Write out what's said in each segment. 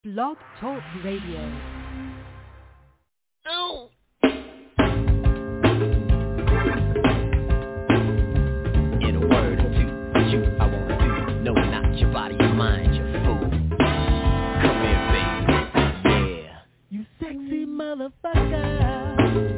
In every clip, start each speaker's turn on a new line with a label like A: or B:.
A: Blog Talk Radio.
B: No. In a word or two, what you I wanna do. No, not your body, your mind, you fool. Come here, baby. Yeah.
C: You sexy motherfucker.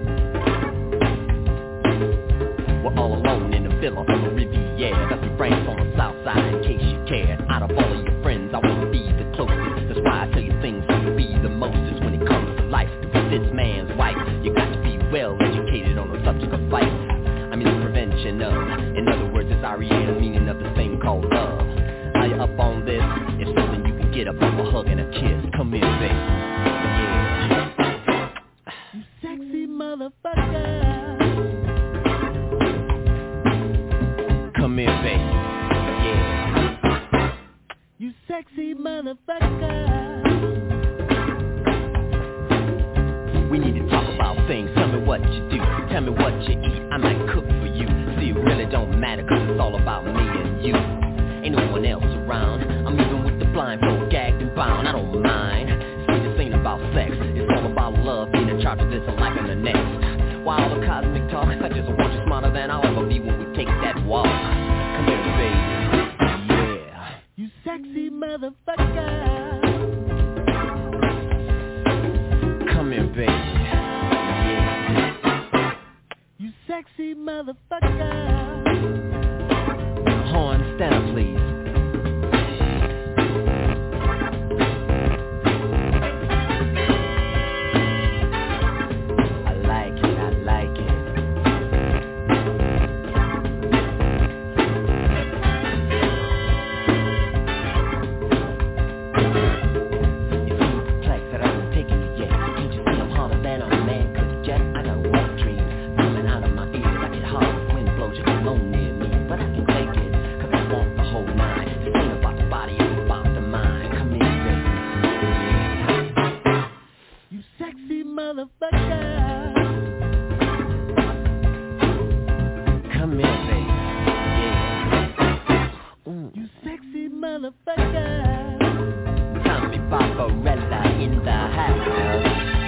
B: We're all alone in the villa on the Riviera. That's my friends on the south side in case you care. Out of all of your friends, I wanna be the closest. That's why I tell you things to be the mostest when it comes to life. To be this man's wife, you got to be well educated on the subject of life. I mean the prevention of. In other words, it's R.E.A. the meaning of this thing called love. Are you up on this? If so, then you can get up on a hug and a kiss. Come here, baby. Yeah.
C: You sexy motherfucker.
B: Come here, baby. Yeah.
C: You sexy motherfucker.
B: We need to talk about things. Tell me what you do. Tell me what you eat. I might cook for you. See, it really don't matter, cause it's all about me and you. Ain't no one else around. I'm even with the blindfold, gagged and bound. I don't mind. See, this ain't about sex. It's all about love, being in charge of this and liking the next. Why all the cosmic talk? I just want you smarter than I'll ever be when we take that walk. Come here, baby. Yeah.
C: You sexy motherfucker.
B: Come here, baby. Yeah.
C: You sexy motherfucker.
B: Horn, stand up, please. I like it, I like it. You seem perplexed that I haven't taken you yet. Can't you see I'm harder than a man could jet? I got wet dreams coming out of my ears. I get hard, wind blows, you don't own near me. But I can take it, cause I want the whole nine. This ain't about the body, it's about the mind. Come here, baby.
C: You sexy motherfucker.
B: Come here, baby. Yeah.
C: You sexy mother-fucker.
B: Tommy Barbarella in the house.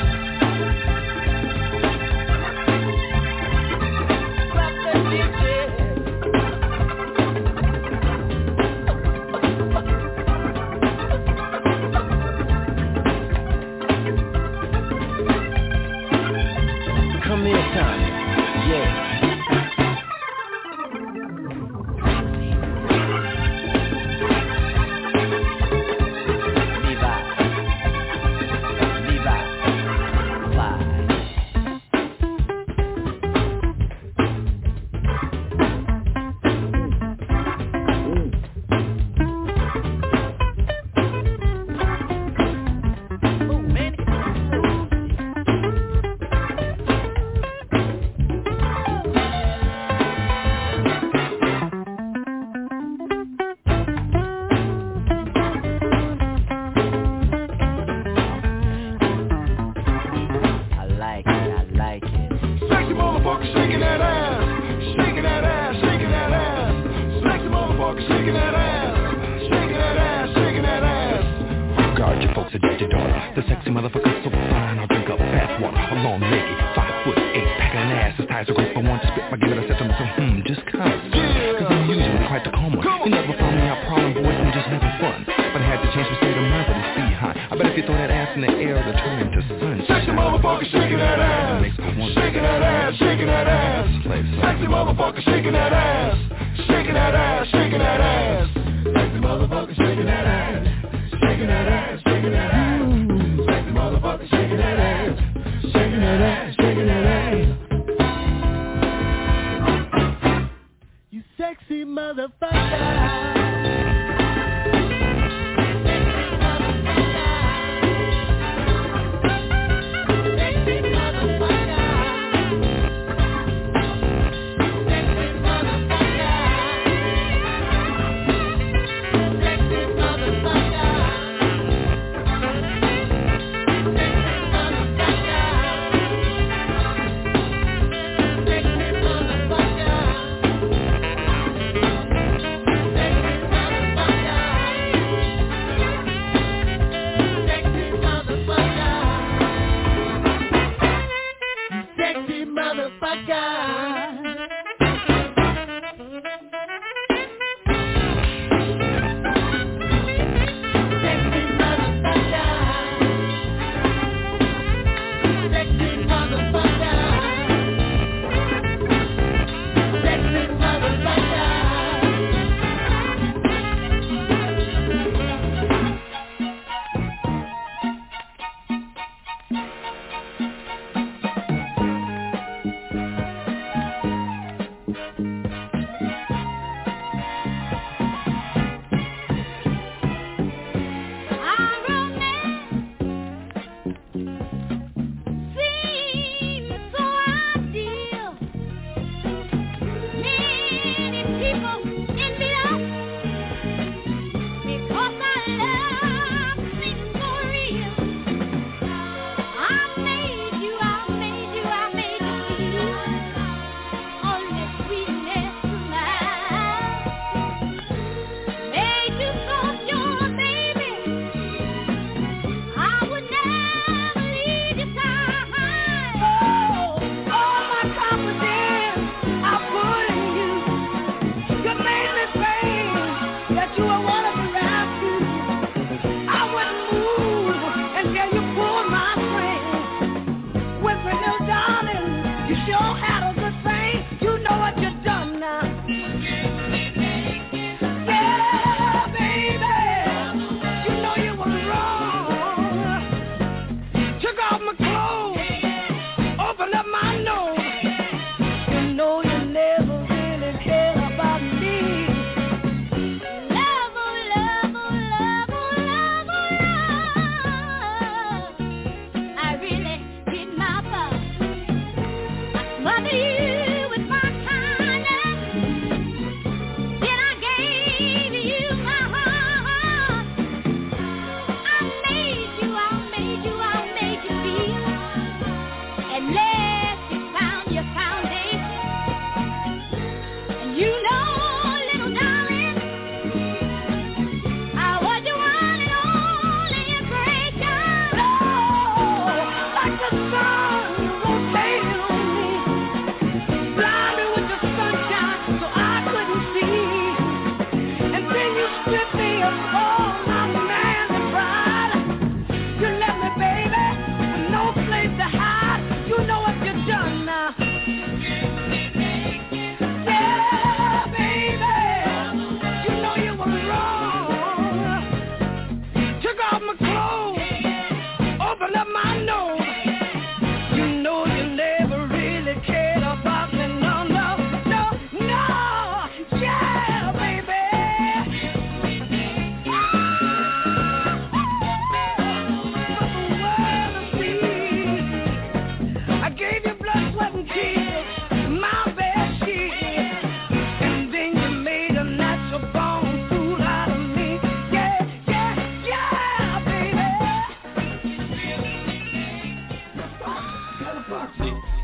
B: Drop that digit. Come here, Tommy. Yeah.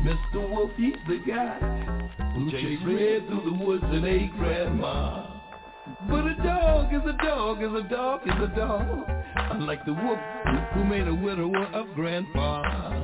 D: Mr. Wolf, he's the guy who chased Red through the woods and ate Grandma. But a dog is a dog is a dog is a dog, unlike the wolf who made a widower of Grandpa.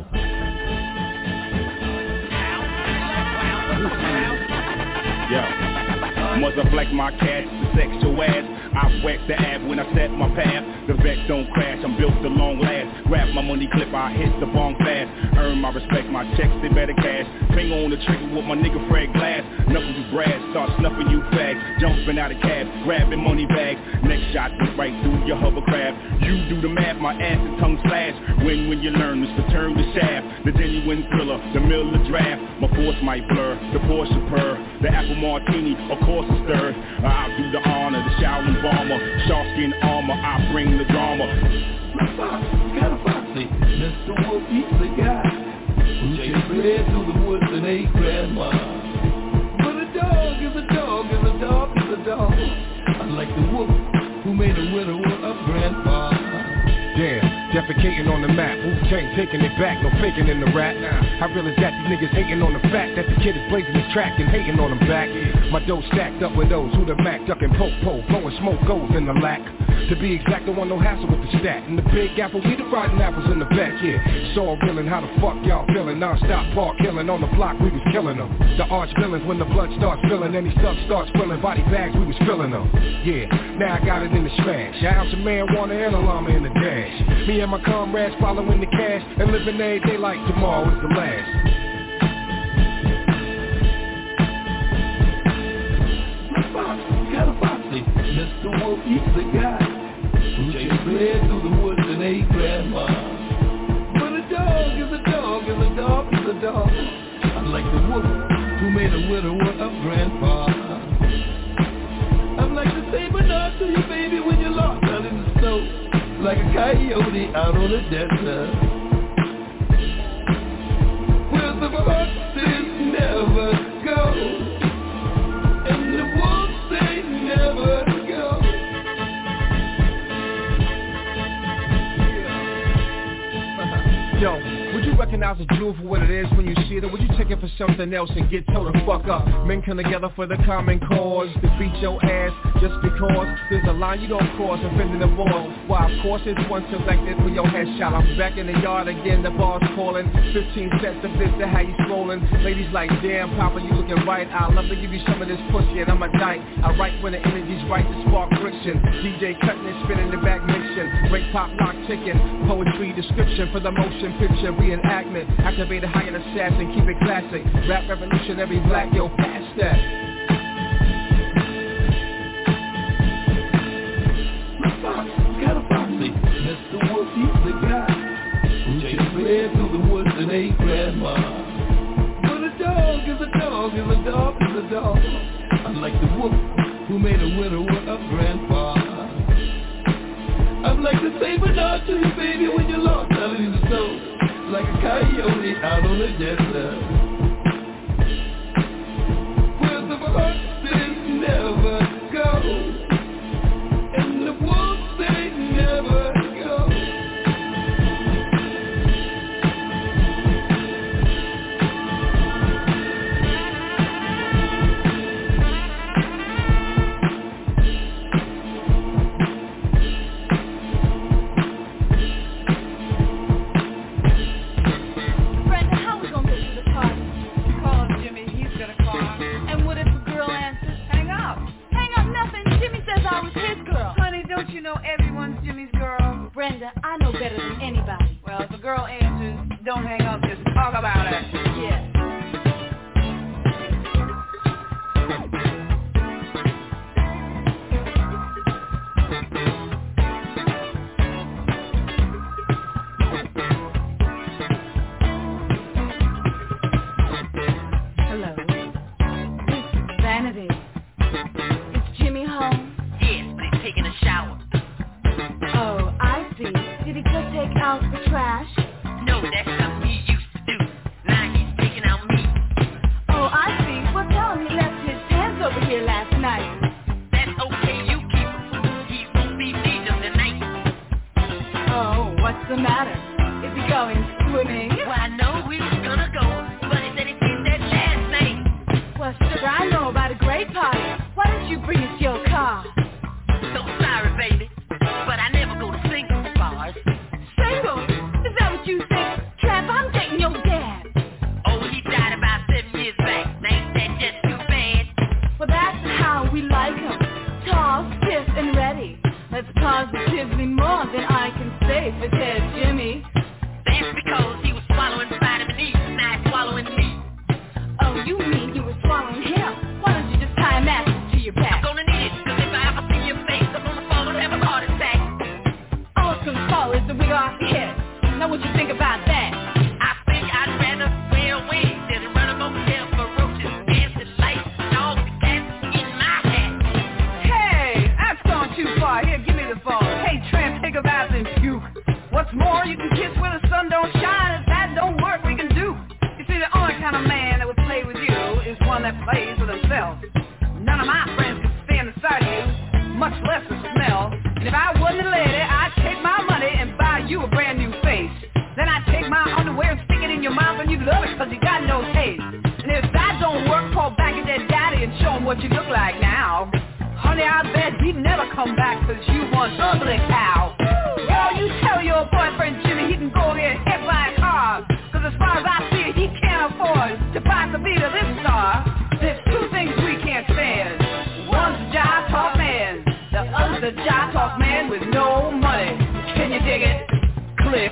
E: Yeah, mother flex my cash to sex your ass. I whack the ab when I set my path. The vet don't crash, I'm built to long last. Grab my money clip, I hit the bong fast. Earn my respect, my checks, they better cash. Finger on the trigger with my nigga Fred Glass. Knuckles you brass, start snuffing you fags. Jumping out of cab, grabbing money bags. Next shot, went right through your hovercraft. You do the math, my ass and tongue slash. When you learn this to turn the shaft. The genuine thriller, the Miller draft. My force might blur, the Porsche purr. The apple martini, of course it's stirred. I'll do the honor, the Shaolin bomber. Shark skin armor, I bring the drama.
D: My fox, got a foxy. Mr. Wolf, he's the guy who chased Red through the woods and ate Grandma. But a dog is a dog is a dog is a dog, unlike the wolf who made a widower of Grandpa.
F: Damn, defecating on the map. Wu-Tang taking it back, no faking in the rap. I realize that these niggas hating on the fact that the kid is blazing his track and hating on them back. My dough stacked up with those who the Mac ducking po-po, blowing smoke goes in the lack. To be exact, don't want no hassle with the stat. In the Big Apple, we the riding apples in the back, yeah. It's all reeling, how the fuck y'all feeling? Non-stop park killing, on the block, we was killing them. The arch villains, when the blood starts spilling, any stuff starts spilling, body bags, we was filling them. Yeah, now I got it in the smash. Shout out to marijuana and a llama in the dash. Me and my comrades following the cash and living every day like tomorrow is the last.
D: Got a foxy, Mr. Wolf, he's the guy who chased Red through the woods and ate Grandma. But a dog is a dog is a dog is a dog, unlike the wolf who made a widower of Grandpa. I'm like the saber dog to you, baby, when you're lost out in the snow, like a coyote out on the desert. Where the horses never go, and the wolves they never go.
F: Yo, would you recognize a jewel for what it is when you see it, or would you take it for something else and get told to fuck up? Men come together for the common cause, to beat your ass just because there's a line you don't cross, offending the boss. Why, of course, it's one selected for your headshot. I'm back in the yard again, the bar's calling. 15 sets of this to how you scrolling. Ladies like, damn, Papa, you looking right. I'd love to give you some of this pussy, and I'm a dyke. I write when the energy's right to spark friction. DJ cutting and spinning the back mixing. Break pop lock ticking. Poetry description for the motion picture reenactment. Activate a higher assassin, keep it classic. Rap revolutionary black, yo, pass that.
D: Got a foxy, Mr. Wolf, he's the guy who chased Red through the woods and ate Grandma. But a dog is a dog is a dog is a dog, unlike the wolf who made a widower of Grandpa. I'm like the saber dog to you, baby, when you're lost out in the snow, like a coyote out on the desert. Where the horses never go, and the wolves they never go.
G: Brenda, how we gonna get to the party?
H: Call Jimmy, he's gonna call.
G: And what if a girl answers?
H: Hang up.
G: Hang up nothing. Jimmy says I was his girl.
H: Honey, don't you know everyone's Jimmy's girl?
G: Brenda, I know better than anybody.
H: Well, if a girl answers, don't hang up, just talk about it.
G: Yeah.
A: Hello.
G: It's Vanity. Is Jimmy home?
B: Yes, but he's taking a shower.
G: Oh, I see. Did he just take out the trash?
B: No, that's something he used to do. Now he's taking out me.
G: Oh, I see. Well, tell him he left his pants over here last night.
B: That's okay, you keep him. He won't be leaving tonight.
G: Oh, what's the matter? Is he going swimming?
B: Well, I know we was gonna go, but it
H: the wig off your head. Now what you think about that?
I: I think I'd rather wear a wig than run a motel for roaches, dancing lights, dogs, and cats in my hat.
H: Hey, that's gone too far. Here, give me the phone. Hey, tramp, take a bath and puke. What's more, you can kiss where the sun don't shine. If that don't work, we can do. You see, the only kind of man that would play with you is one that plays with himself. None of my friends could stand the sight of you, much less the smell. And if I wasn't a lady, I'd take my money and buy you a brand new face. Then I'd take my underwear and stick it in your mouth and you'd love it because you got no taste. And if that don't work, call back at that daddy and show him what you look like now. Honey, I bet he'd never come back because you one ugly cow. Girl, you tell your boyfriend Jimmy he can go get hit by a car. Because as far as I see it, he can't afford to buy the beat of this star. There's two things we can't stand. One's a jive talk man. The other's a jive talk man with no money. Can you dig it? Click.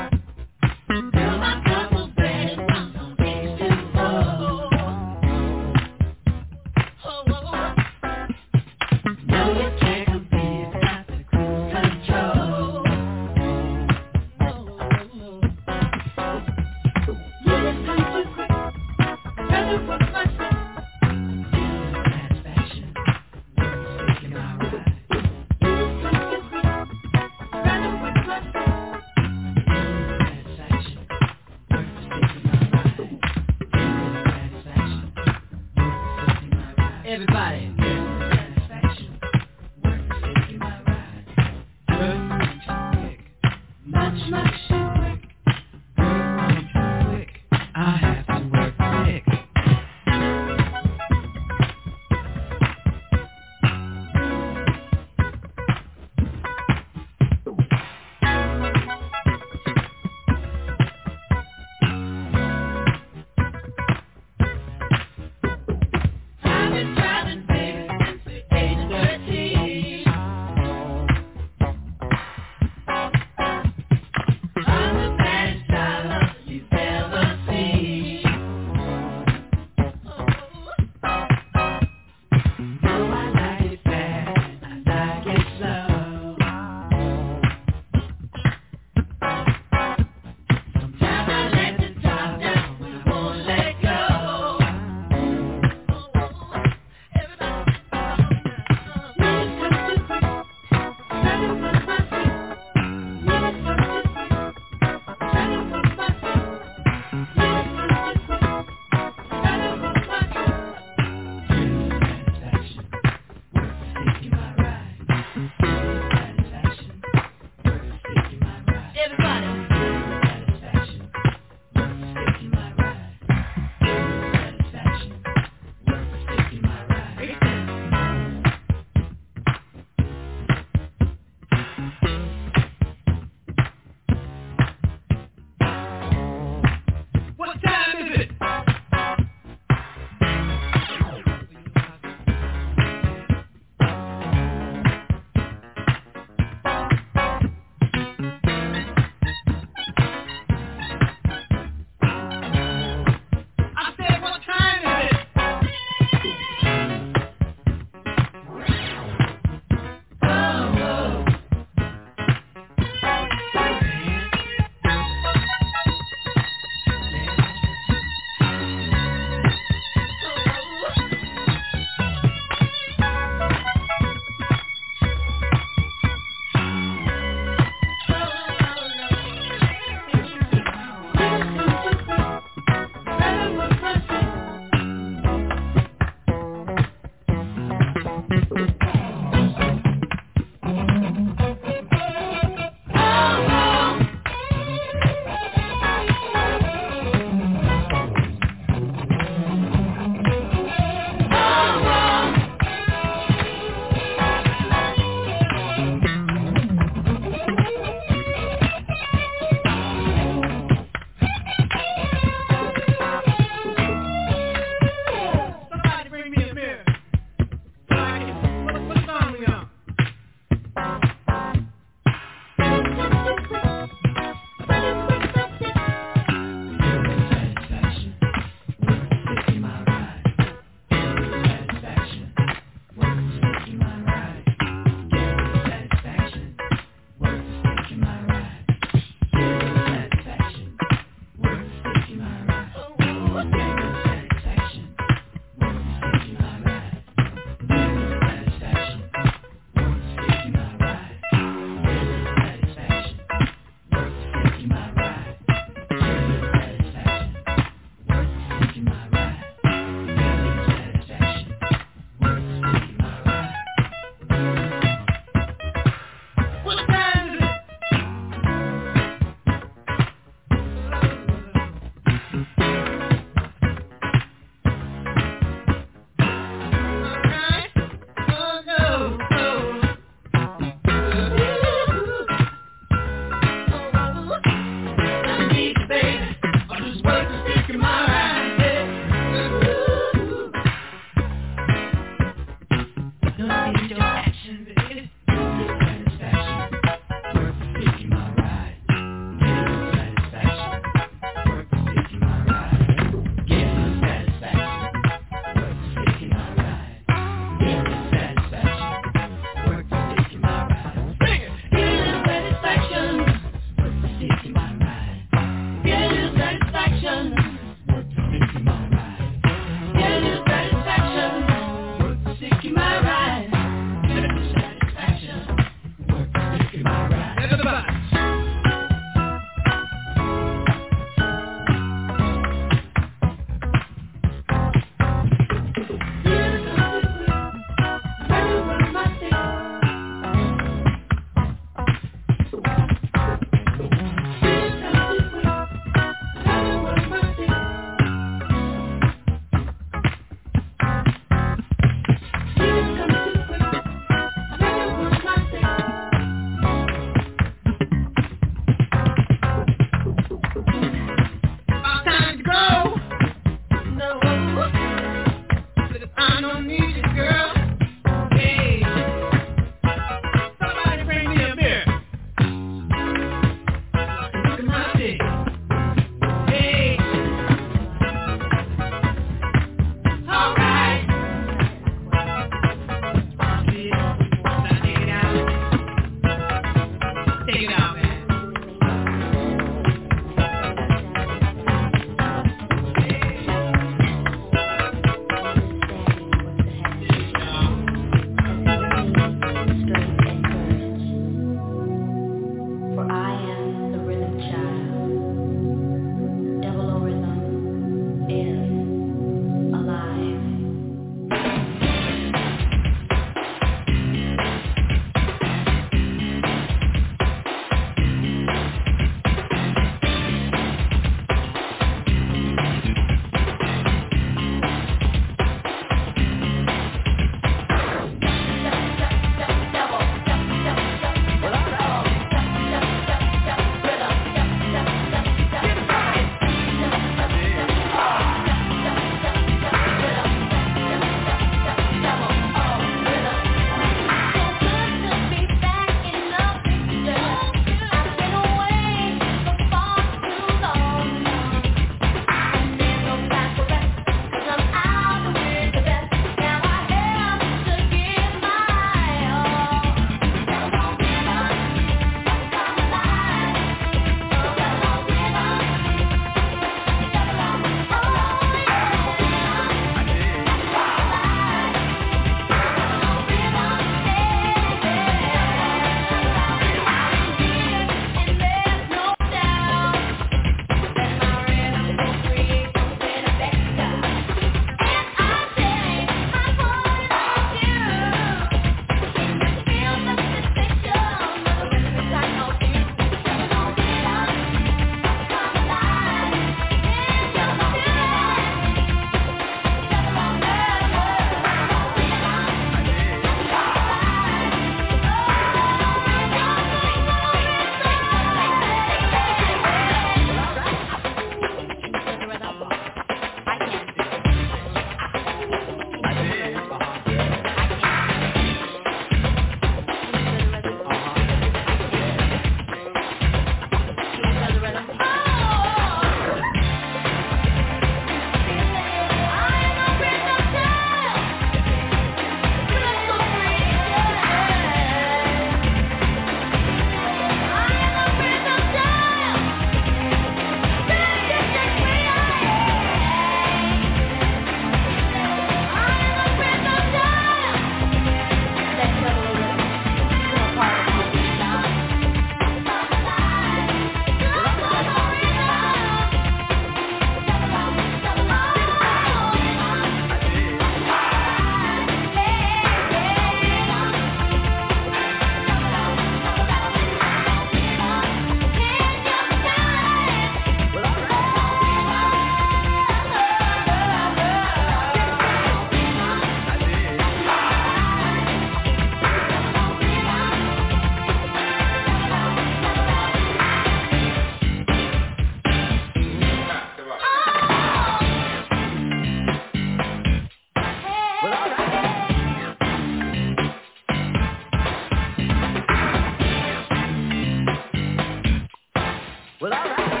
B: Well, all right.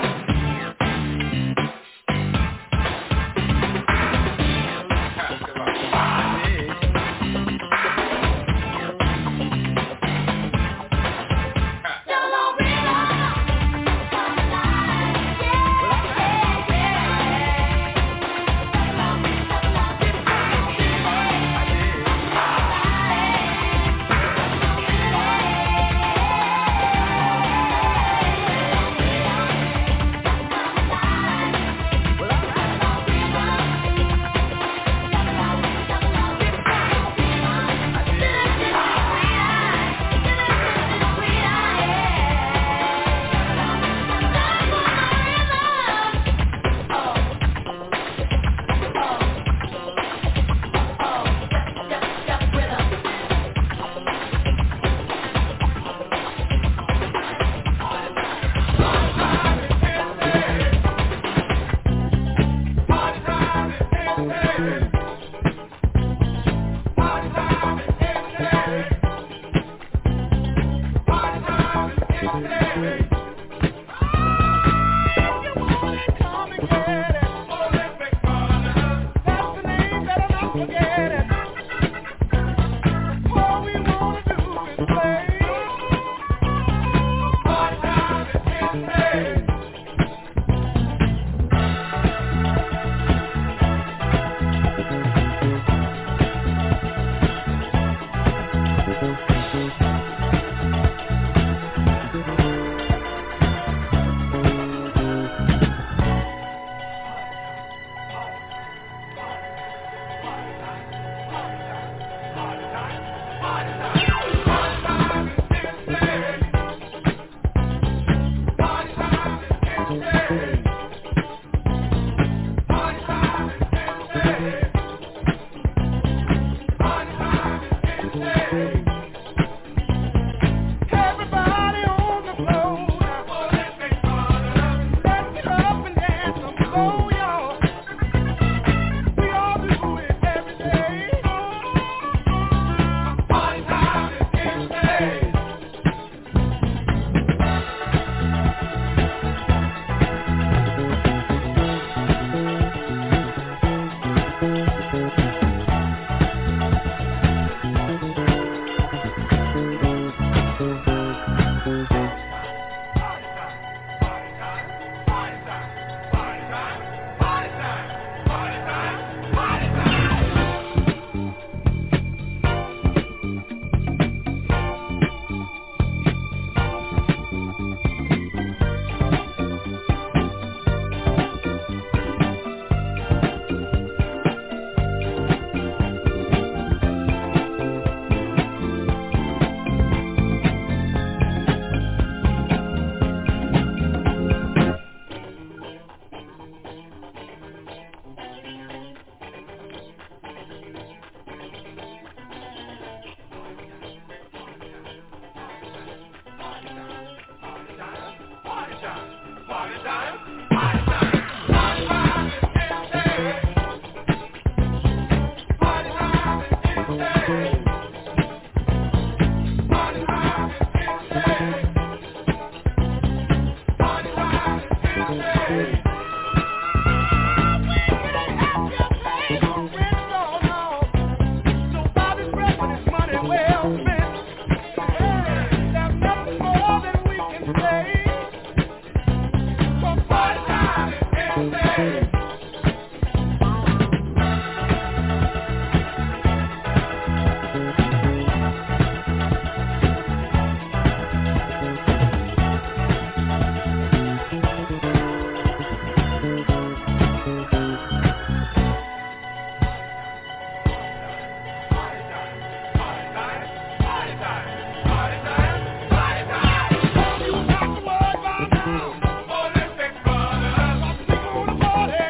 J: Party!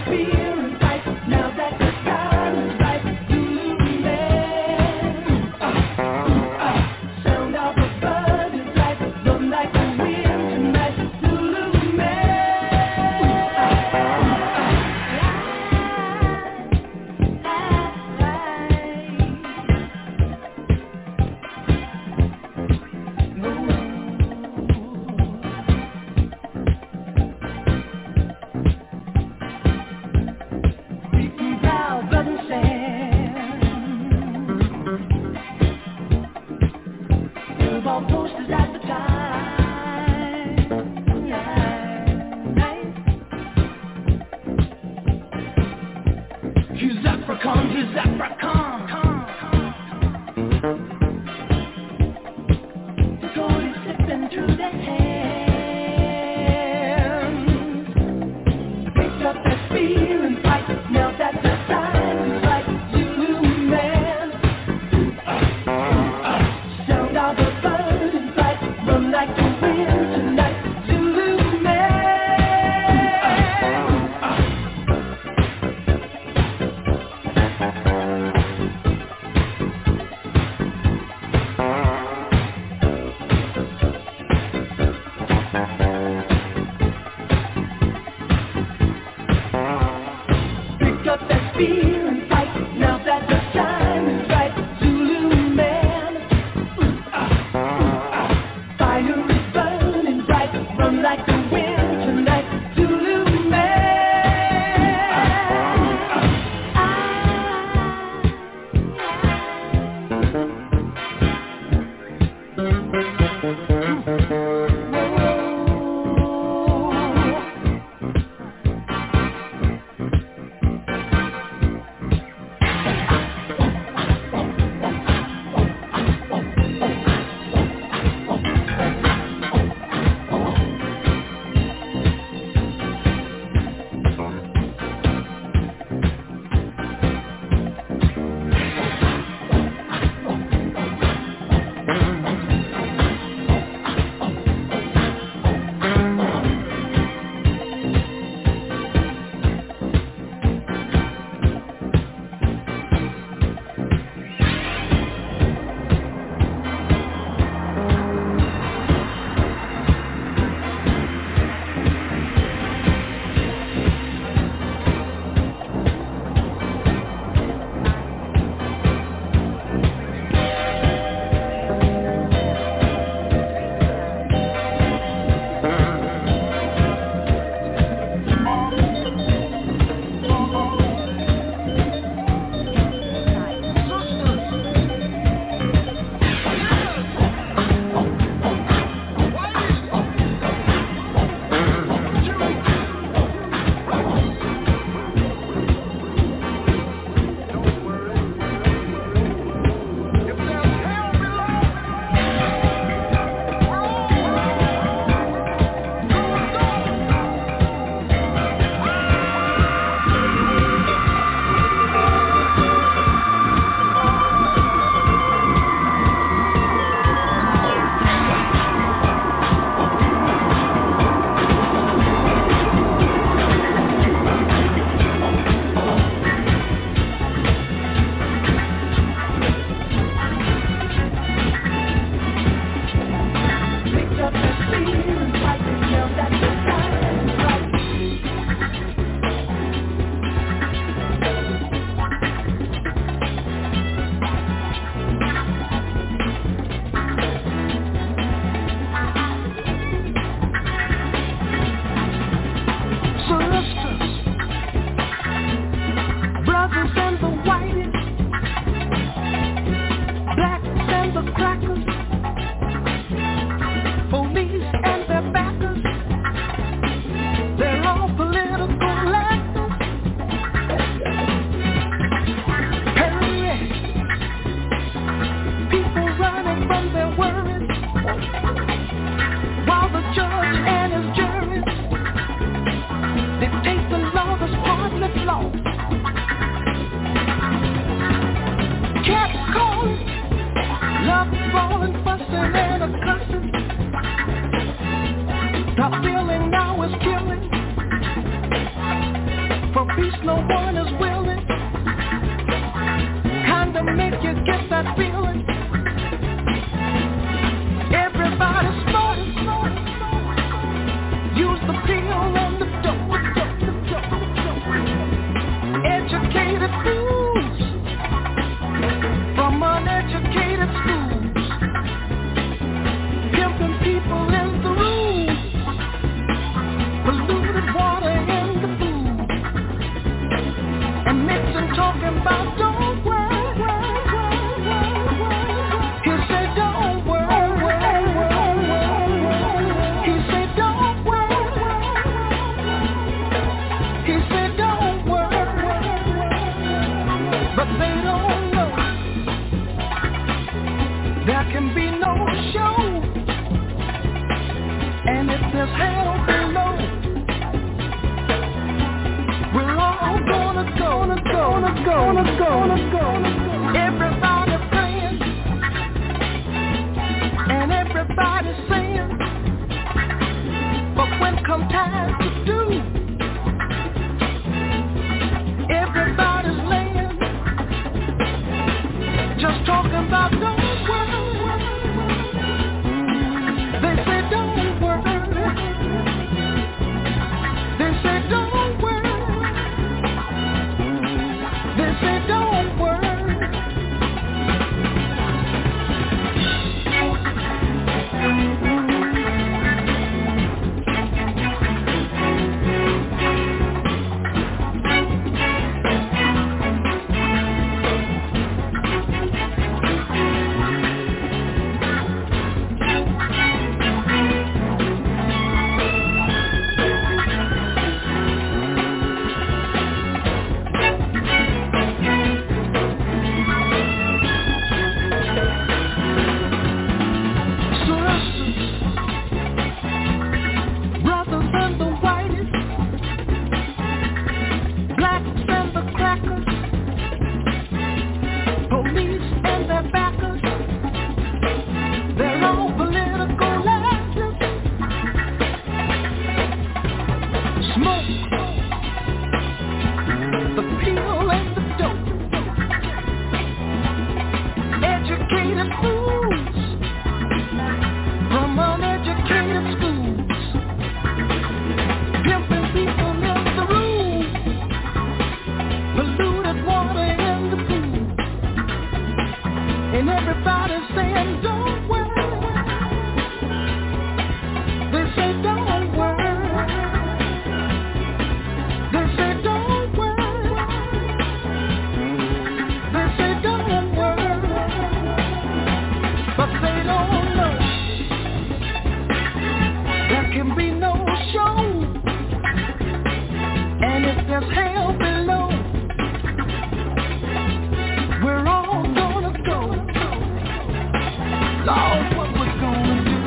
C: The feeling now is killing from peace no one is willing. Kinda make you get that feeling. Everybody smart. Use the pill and the dope. Educated fools from uneducated schools. Pimping people in the room. Polluted water in the food. And mixing talking about don't worry. He said don't worry. He said don't worry. He said don't worry. But they don't know there can be no show. And if there's hell below, we're all gonna go. Everybody praying, and everybody saying, but when come time to do, everybody's laying, just talking about don't worry. They say don't worry. They say don't worry. They say don't worry. Brothers and the whiteys, blacks and the crackers, police and their backers, they're all political actors. Smoke, the pill and the dope, educated fools from uneducated schools, pimping people in the room, polluted water in the pool, and everybody's saying don't worry. They say don't worry. They say don't worry. They say don't worry. But they don't know there can be no show. And if there's hell below, we're all gonna go. Lord, what we're gonna do.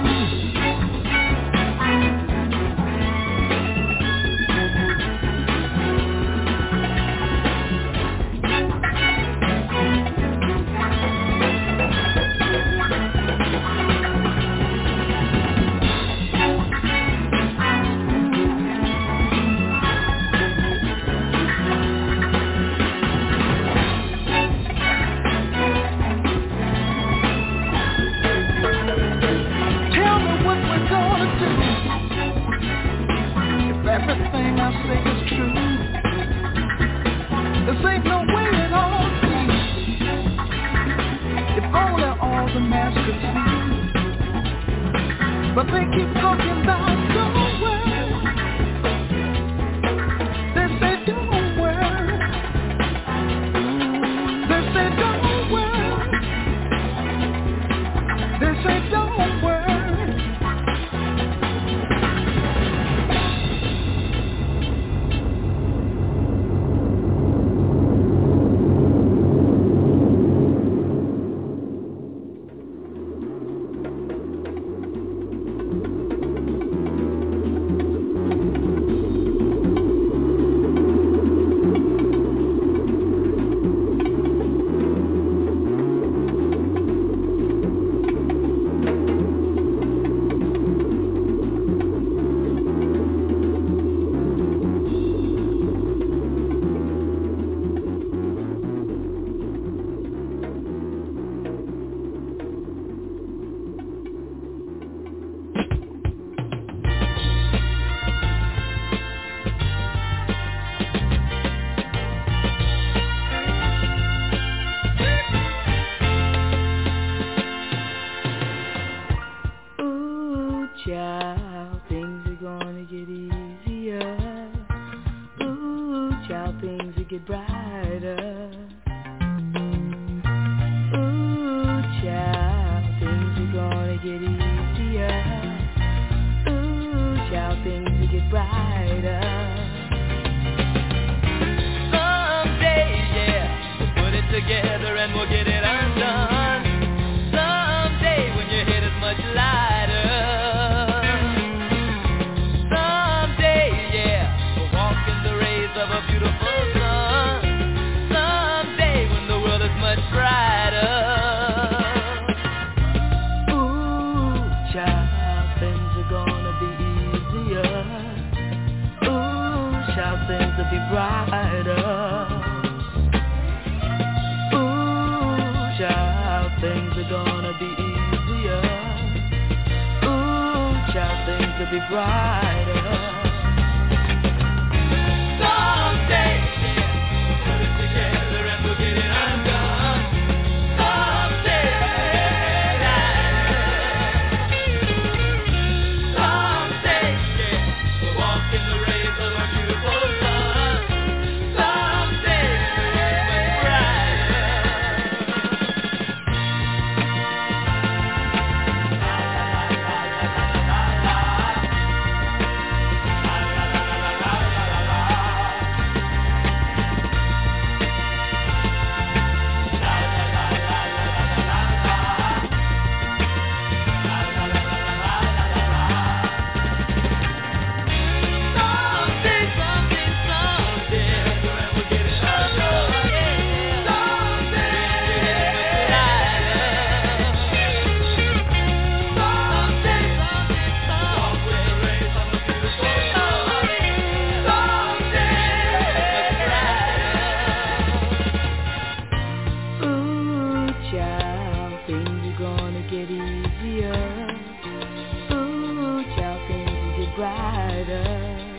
C: Tell me what we're gonna do. If everything I say is true, this ain't no way at all be. If only all the mass could see. But they keep talking about don't worry. They say don't worry. They say don't worry. They say don't worry. child, things will get brighter. Ooh, child, things are gonna get easier. Ooh, child, things will get brighter.
B: Someday, yeah, we'll put it together and we'll get it undone. Someday when your head is much lighter. Someday, yeah, we'll walk in the rays of a beautiful sun. Someday when the world is much brighter.
C: Ooh, child, things are gonna be easier. Ooh, child, things will be brighter. Ooh, child, things are gonna be easier. Ooh, child, things will be brighter.
B: Someday, yeah, we'll put it together and we'll get it undone. Someday, someday, yeah, we'll walk in the rays of a beautiful sun. Someday, much brighter.
C: Ooh, child, things are gonna get easier. Ooh, child, things will get brighter.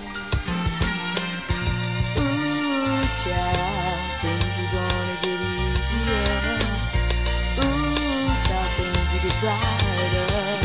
C: Ooh, child, things are gonna get easier. Ooh, child, things will get brighter.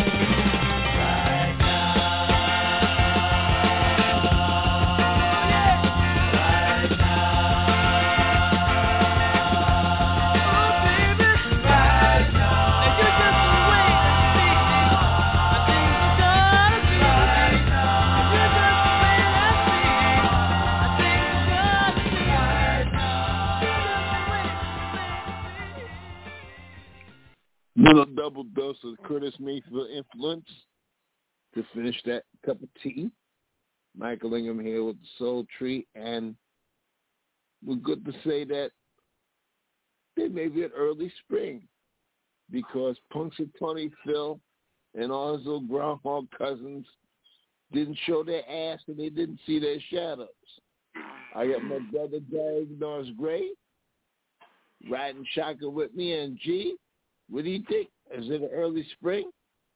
J: Little double dose of Curtis Mayfield influence to finish that cup of tea. Michael Ingham here with the Soul Tree, and we're good to say that there may be an early spring because Punxsutawney Phil and all his little groundhog cousins didn't show their ass and they didn't see their shadows. I got my brother Gary Norris Gray riding shotgun with me, and G, what do you think? Is it an early spring?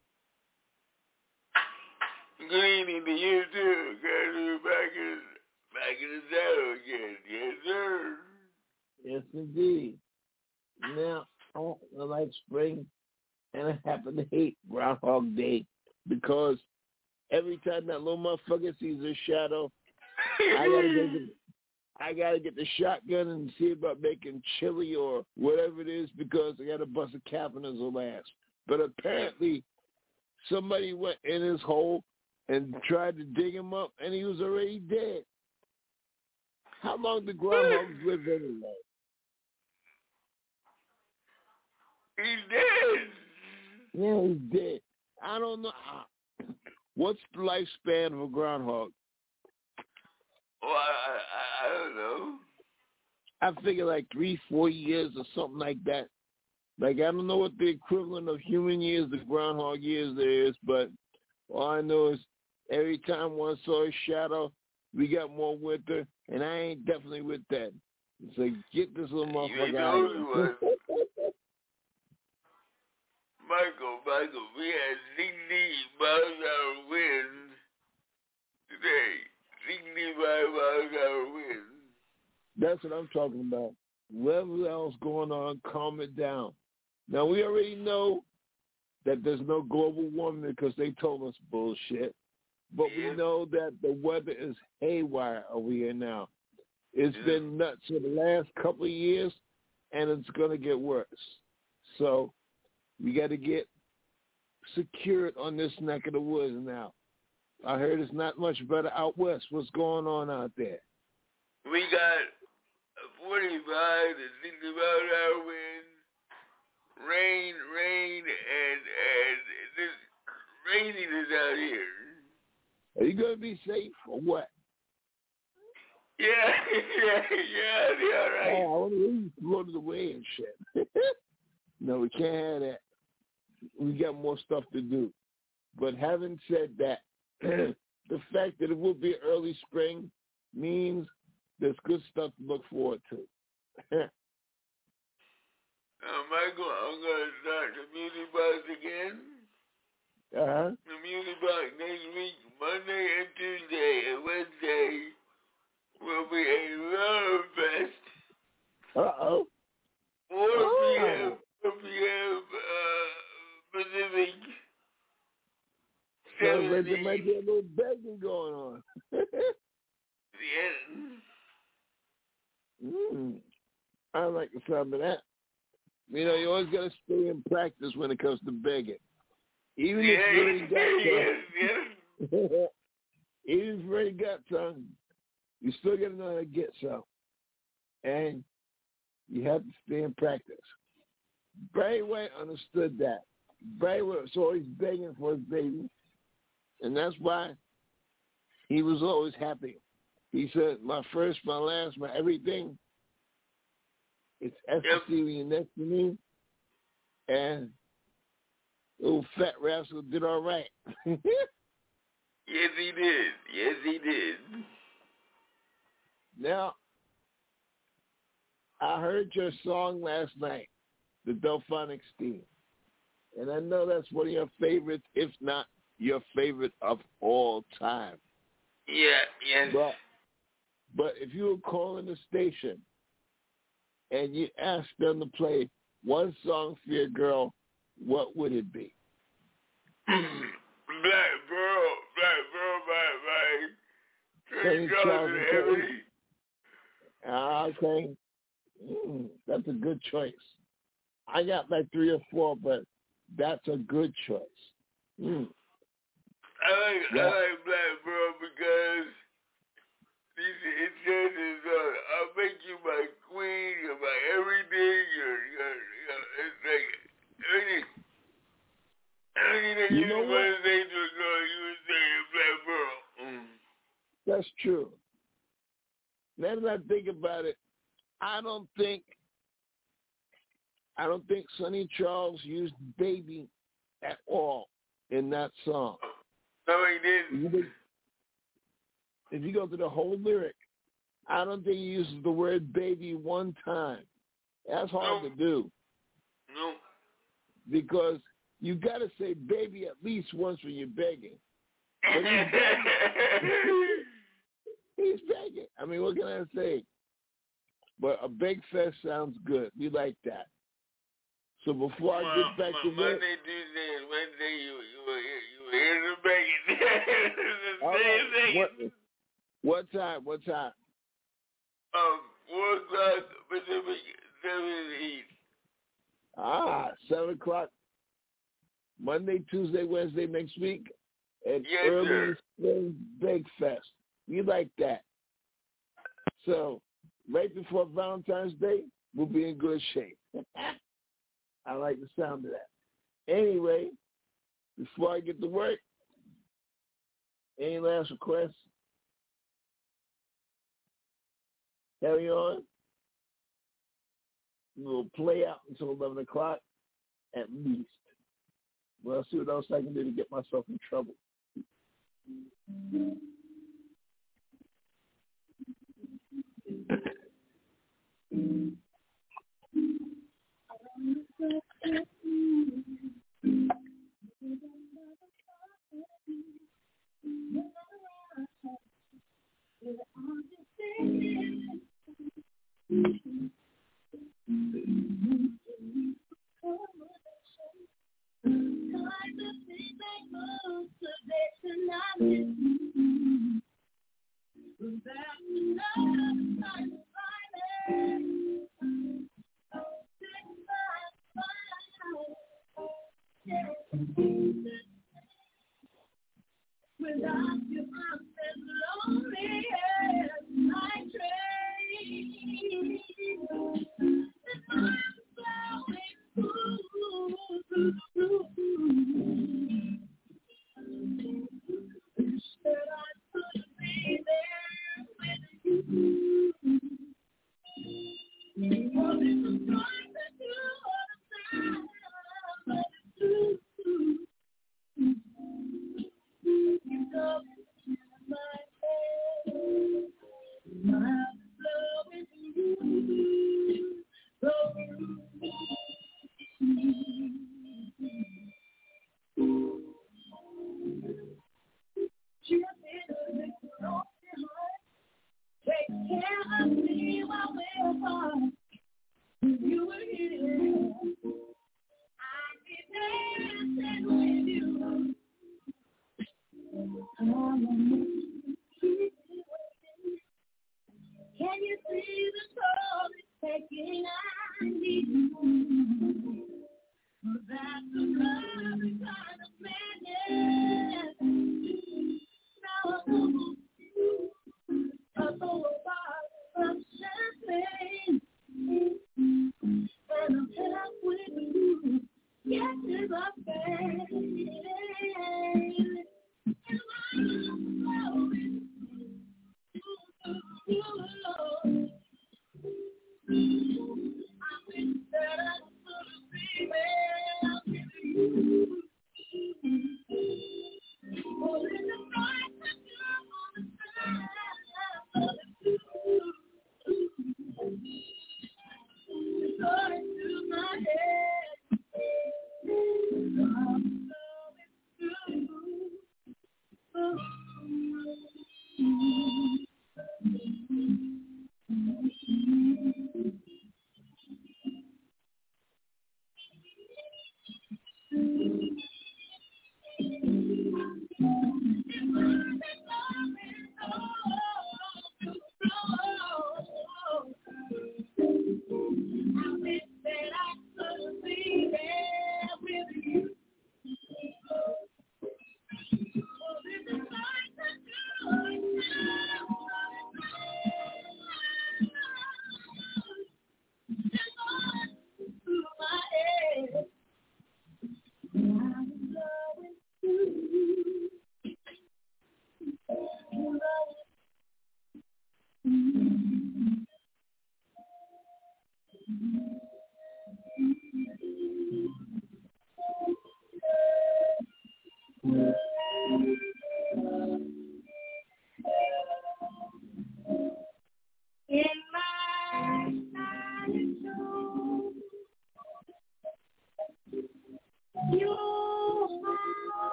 K: Good evening to you too. Guys, we're back in the saddle again. Yes, sir.
J: Yes, indeed. Now, I like spring, and I happen to hate Groundhog Day because every time that little motherfucker sees a shadow, I gotta get the shotgun and see about making chili or whatever it is because I gotta bust a cap in his ass. But apparently, somebody went in his hole and tried to dig him up, and he was already dead. How long do groundhogs live anyway?
K: He's dead.
J: Yeah, he's dead. I don't know. What's the lifespan of a groundhog?
K: Well, I don't know.
J: I figure like 3-4 years or something like that. Like, I don't know what the equivalent of human years to groundhog years there is, but all I know is every time one saw a shadow, we got more winter, and I ain't definitely with that. So get this little motherfucker out of here.
K: Michael, we had 60 miles an hour wind today. 65 miles an hour wind.
J: That's what I'm talking about. Whatever else going on, calm it down. Now, we already know that there's no global warming because they told us bullshit. But we know that the weather is haywire over here now. It's been nuts for the last couple of years, and it's going to get worse. So we got to get secured on this neck of the woods now. I heard it's not much better out west. What's going on out there?
K: We got 45 to 60 mile-an-hour wind, rain, and this craziness out here.
J: Are you going to be safe or what?
K: Yeah, I'll be all right.
J: Oh, I want to go to the way and shit. No, we can't have that. We got more stuff to do. But having said that, the fact that it will be early spring means there's good stuff to look forward to.
K: Michael, I'm going to start the music box again.
J: Uh-huh.
K: The music box next week, Monday and Tuesday, and Wednesday will be a love fest.
J: Uh-oh.
K: 4 p.m. Pacific.
J: Sounds like there might be a little begging going on.
K: Yeah.
J: I like the sound of that. You know, you always got to stay in practice when it comes to begging. Even if you already got some. Even if you already got some, you still got to know how to get some. And you have to stay in practice. Barry White understood that. Barry was always begging for his baby. And that's why he was always happy. He said, my first, my last, my everything. It's ecstasy when you're next to me. And old fat rascal did all right.
K: Yes, he did.
J: Now, I heard your song last night, the Delphonics theme. And I know that's one of your favorites, if not your favorite of all time.
K: Yeah, yes.
J: But if you were calling the station and you asked them to play one song for your girl, what would it be?
K: Black Pearl by Trey Charles and Ebony.
J: Okay. That's a good choice. I got like 3 or 4, but that's a good choice.
K: I like Black Pearl because it says I'll make you my queen, you're my everything, it's like anything that you want to say to a girl, you would say Black Pearl.
J: That's true. Now that I think about it, I don't think Sonny Charles used baby at all in that song.
K: No, he didn't.
J: If you go to the whole lyric, I don't think he uses the word baby one time. That's hard to do.
K: No.
J: Because you got to say baby at least once when you're begging. But he's begging. I mean, what can I say? But a big fest sounds good. We like that. So before I get back to work,
K: Monday, Tuesday, and Wednesday, you were here to begging.
J: What time?
K: 4 o'clock Pacific, 7 East.
J: 7 o'clock. Monday, Tuesday, Wednesday next week, and
K: yes,
J: early spring big fest. We like that. So right before Valentine's Day, we'll be in good shape. I like the sound of that. Anyway, before I get to work, any last requests? Carry on. We'll play out until 11 o'clock at least. Well, I'll see what else I can do to get myself in trouble.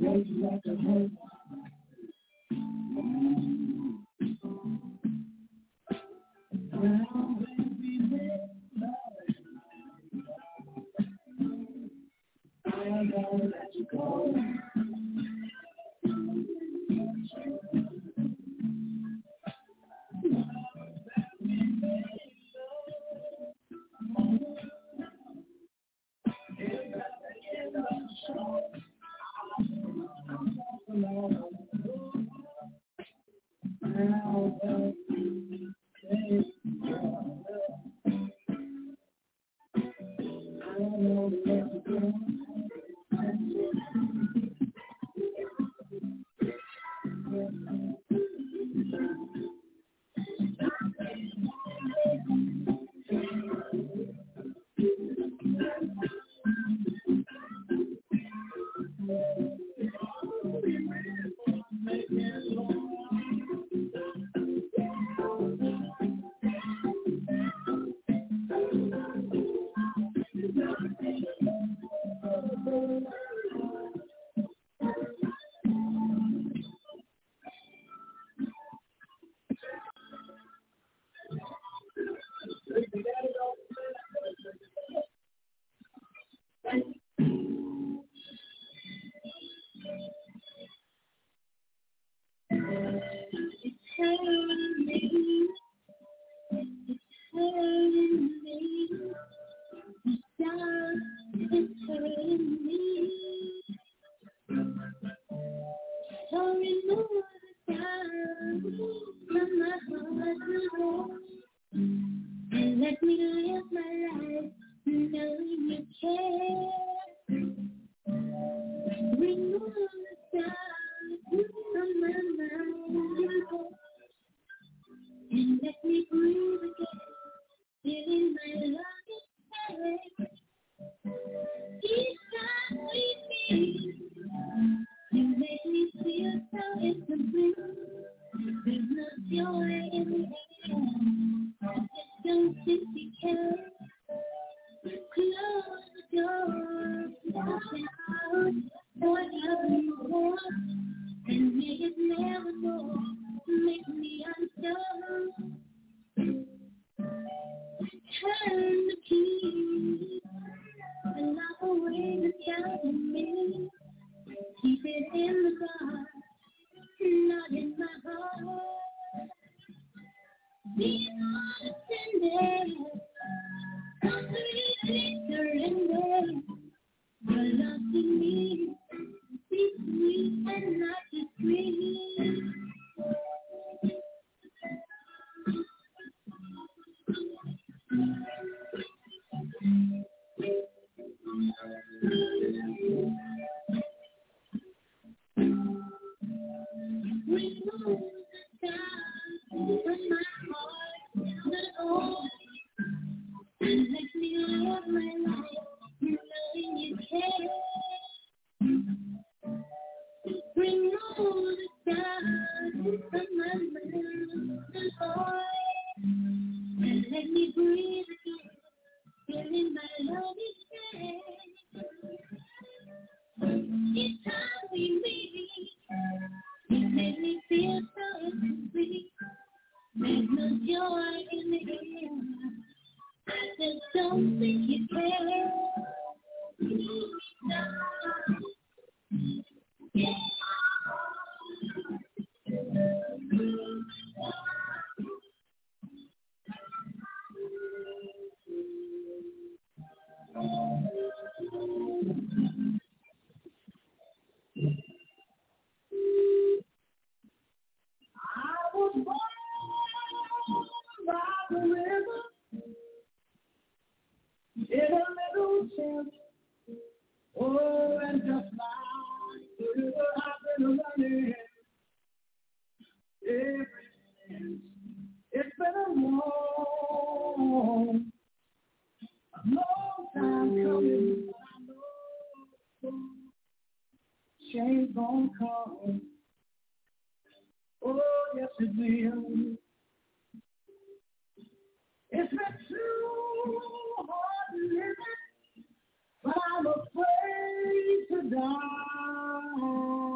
L: But I'm afraid to die.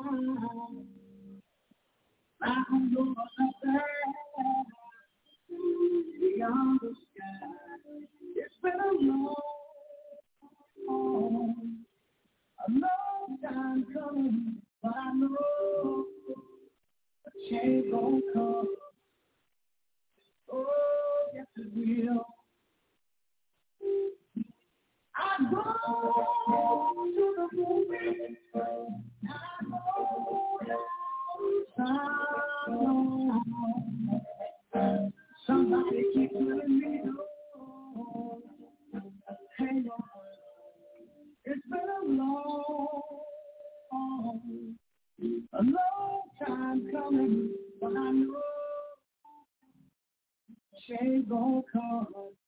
L: time coming, but I know a change gon' come. Oh, yes it will. I go to the movie, I go down. Somebody keep telling me no. Hang on. It's been a long time coming, but I know change gon' come.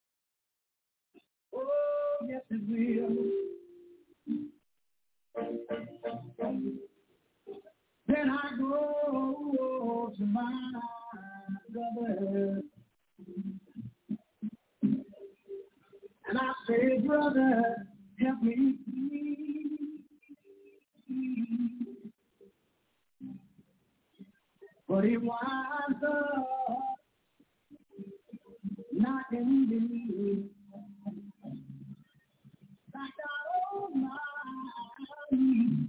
L: Oh, yes it will. Then I go to my brother, and I say, brother, help me please. But he winds up knocking me back out on my knees.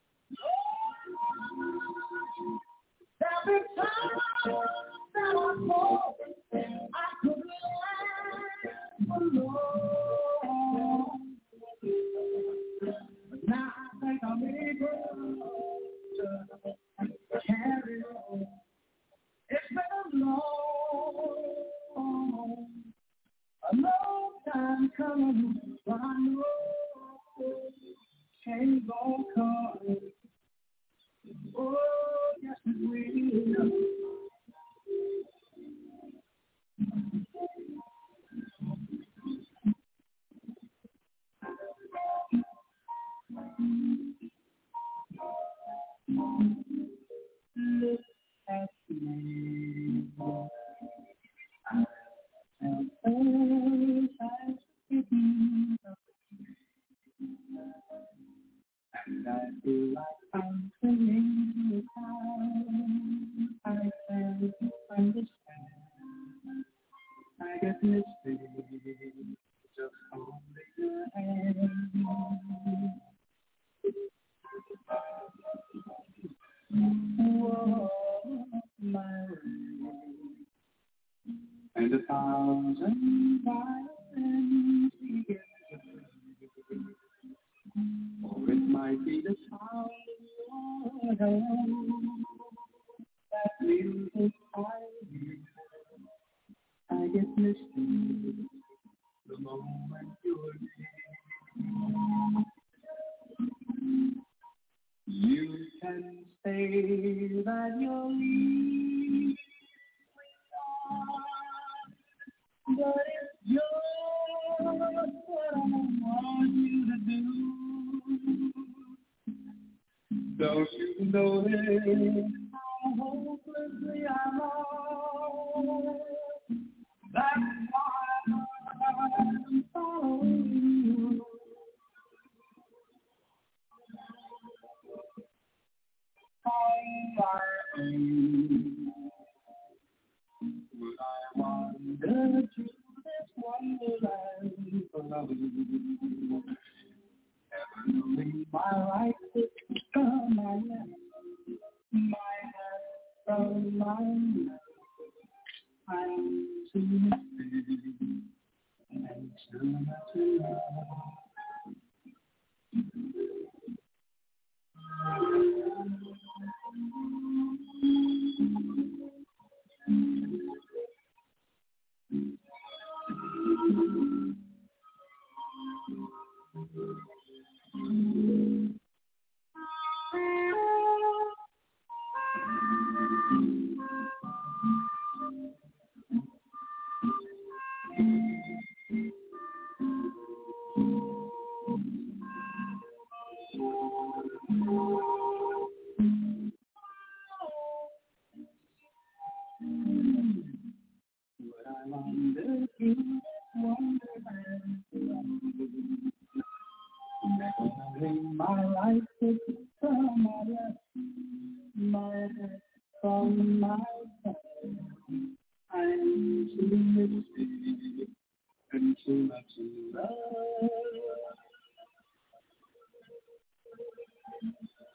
L: There've been times that I thought I could last alone. But now I think I'm able to carry on. It's been a long time coming, but I know change gon' come. Oh, yes it will. Look at me. I am all I've given up. And I feel like I'm singing without I can't understand. I get misty, just holding your hand. Whoa, my rain, and 1,000 violins begin to play. Or it might be the sound of your hand that music I hear. I get misty the moment you're near. You can say that you're leaving on, but it's just what I want you to do. Don't you notice how hopelessly I'm lost? That's why I'm following you. On my own, would I wander to this wonderland alone? Never knowing my right foot from my left, my hand from my left. I'm too misty and too much in love. My life is from my left, my head from my side. I'm too misty and too much in love.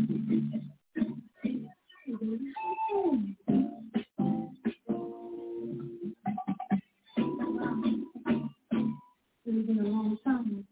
L: It's been a long time.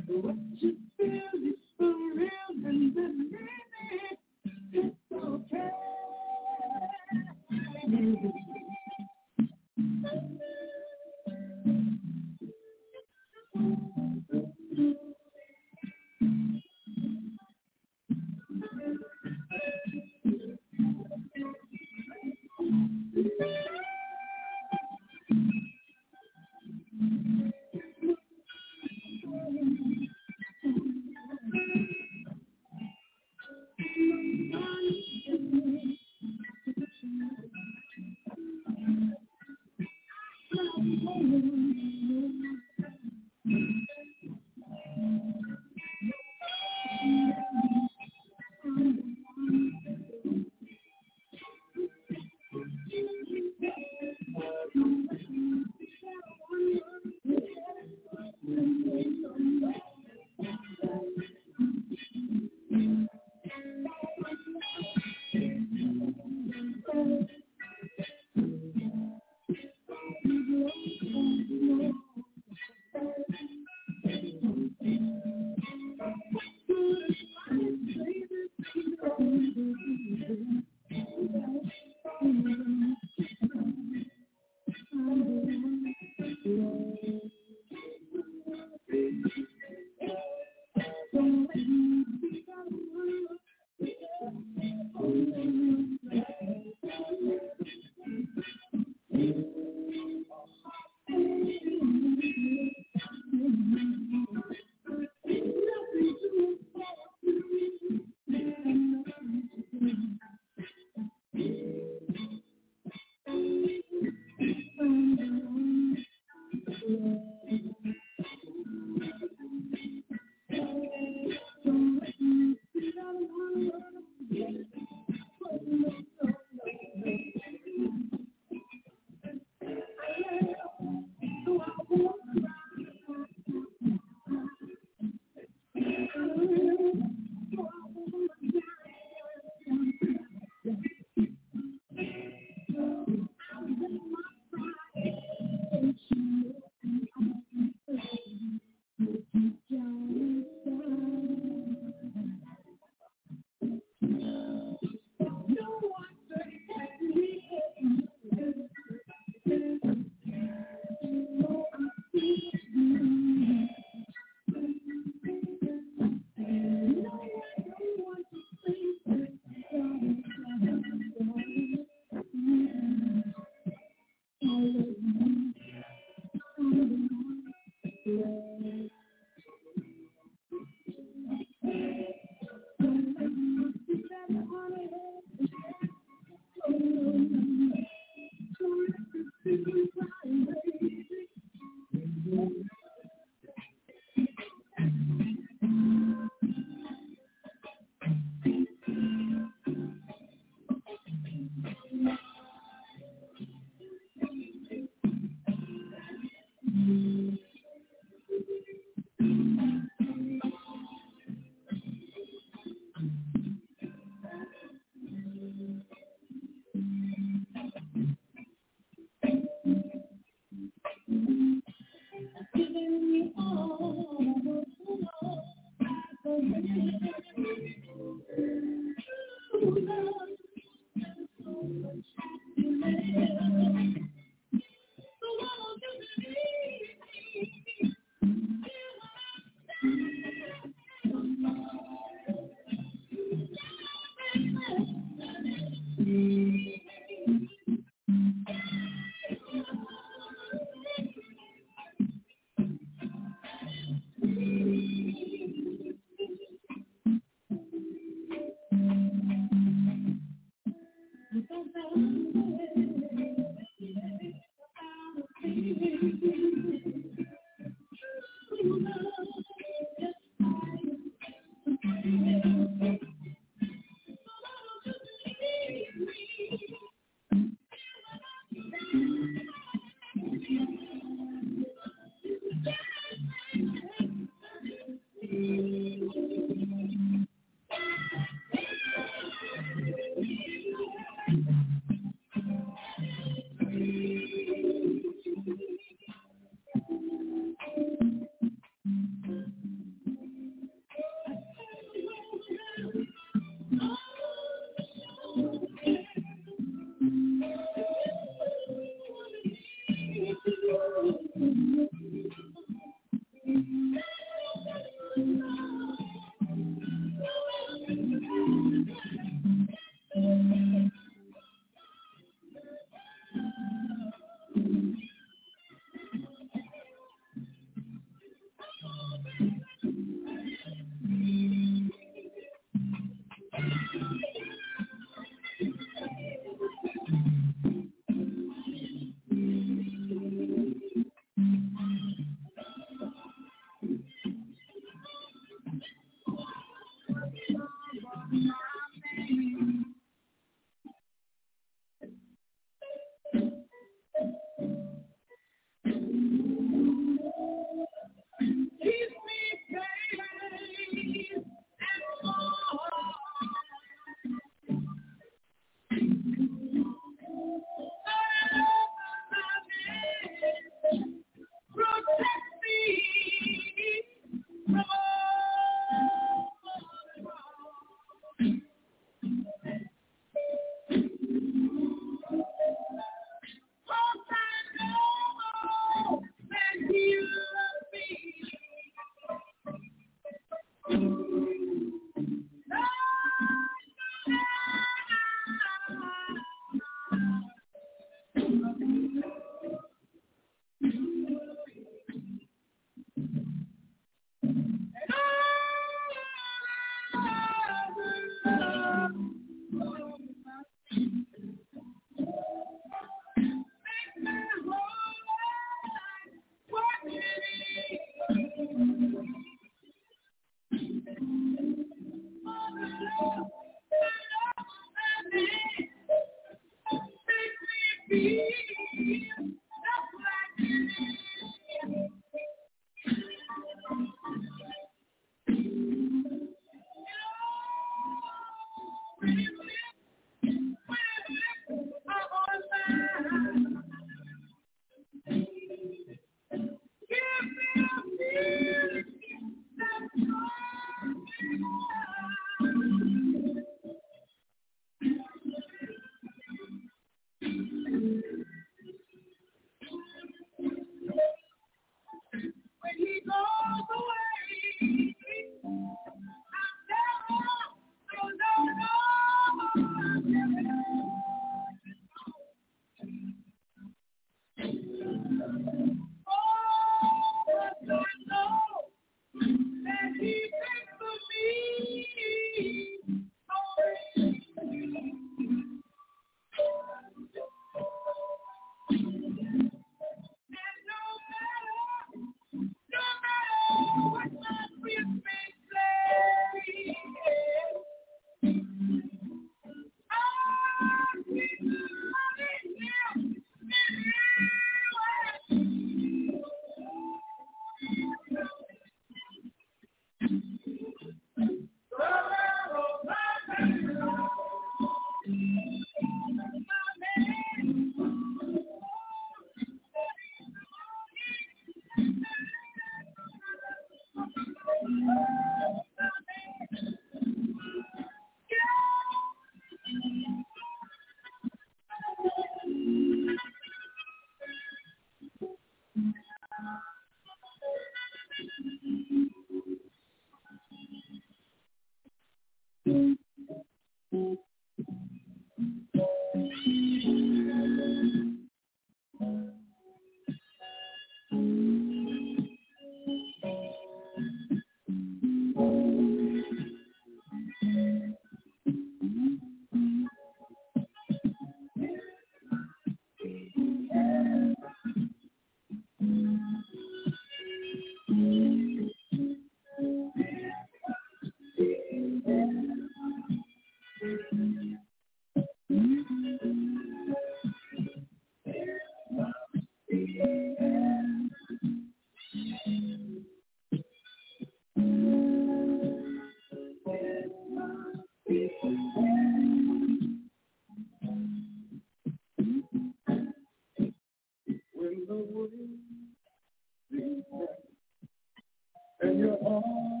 L: And you're on,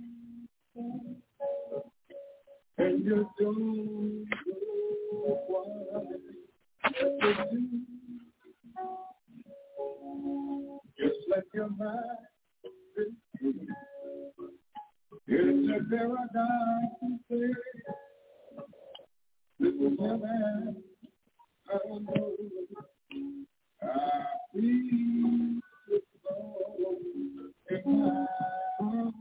L: and you don't know what to do. Just let your mind be free. It's a paradise there. This is heaven. I know. I feel it flow in my heart.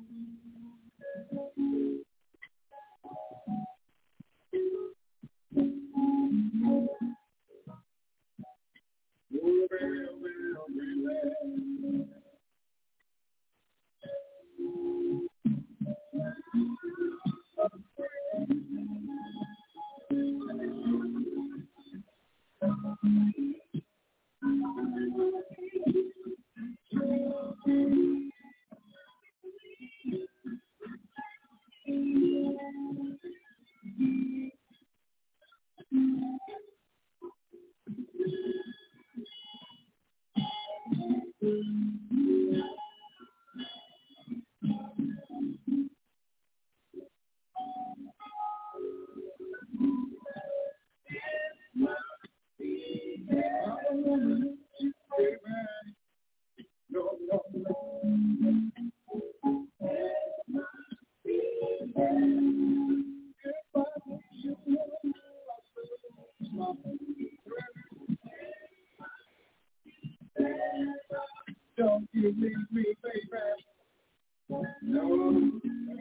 L: Don't you leave me, baby. No.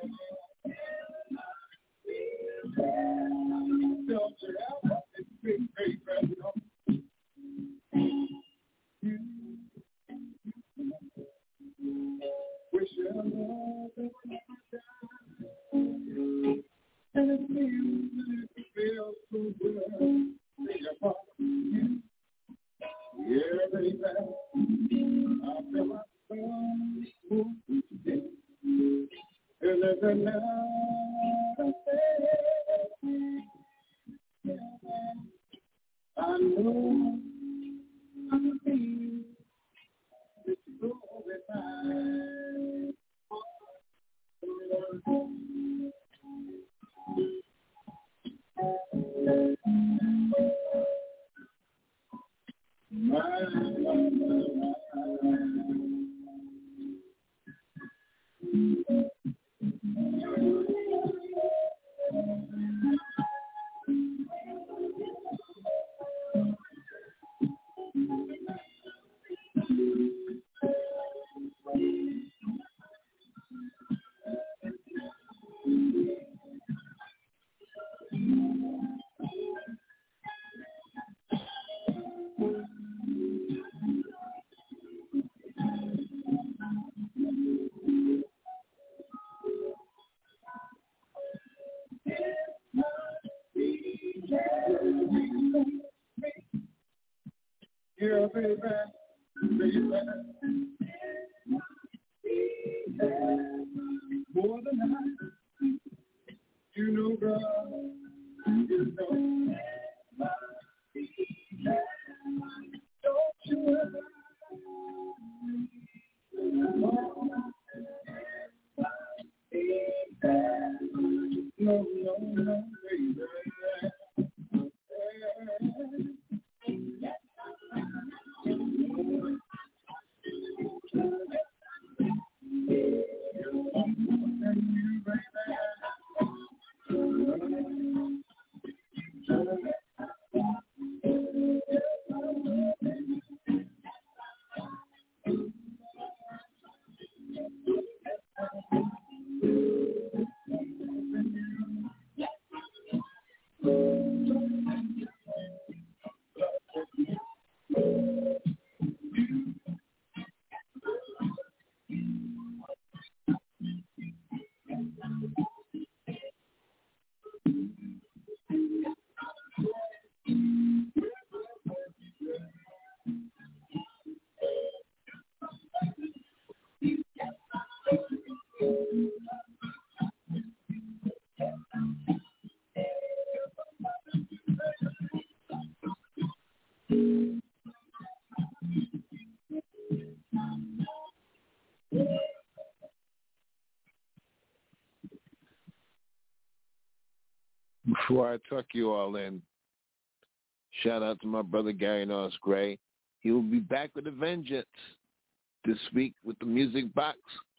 L: Don't you ever leave me, baby. No. Wish you love and it feels so good. Think about you. baby. I feel my soul move today. And there's another thing. I know I'm a thing. It's glorified. Yeah, baby, baby. More than I, you know, girl, you know. Don't you ever no, baby.
J: Before I tuck you all in, shout out to my brother Gary Norris Gray. He will be back with a vengeance this week with the Music Box.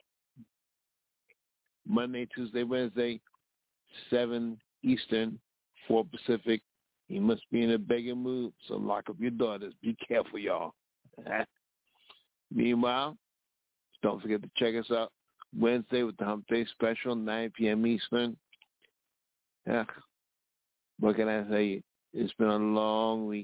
J: Monday, Tuesday, Wednesday, 7 Eastern, 4 Pacific. He must be in a begging mood, so lock up your daughters. Be careful, y'all. Meanwhile, don't forget to check us out Wednesday with the Hump Day Special, 9 p.m. Eastern. What can I say? It's been a long week.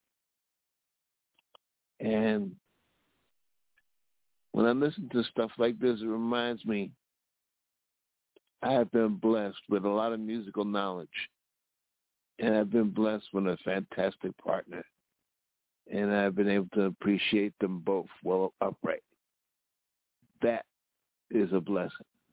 J: And when I listen to stuff like this, it reminds me I have been blessed with a lot of musical knowledge. And I've been blessed with a fantastic partner. And I've been able to appreciate them both well upright. That is a blessing.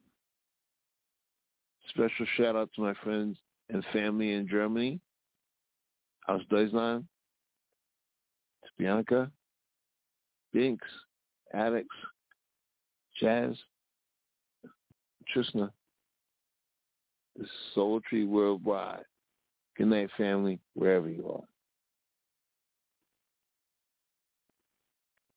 J: Special shout out to my friends and family in Germany. Aus Deutschland. Bianca. Binks. Alex. Jazz. Trishna. The Soul Tree Worldwide. Good night, family, wherever you are.